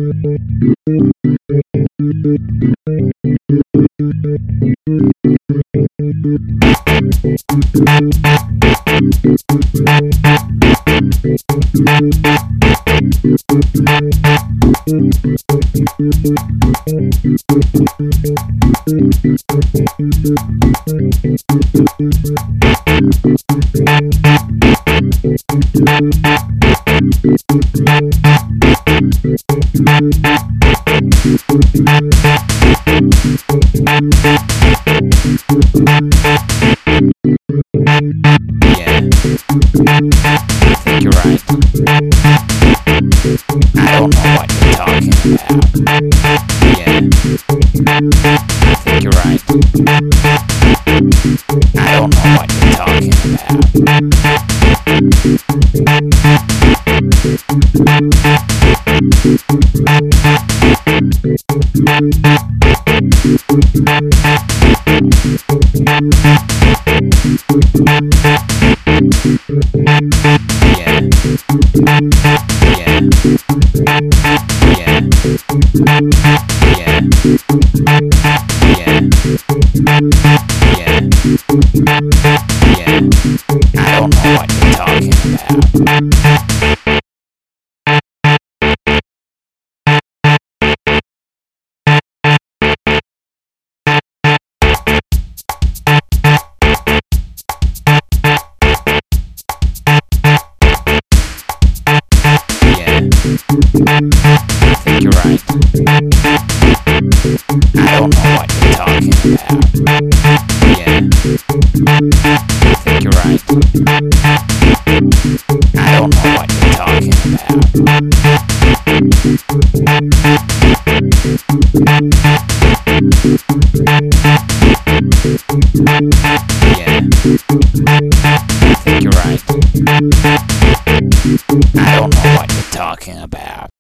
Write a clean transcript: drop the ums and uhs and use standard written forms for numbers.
You're right. I don't know what you're talking about. Yeah, I think you're right. I don't know what you're talking about. I don't know what you're talking about. I think you're right. I don't know what you're talking about. Yeah, I think you're right. I don't know what you're talking about. Yeah, I think you're right. I don't know what you're talking about.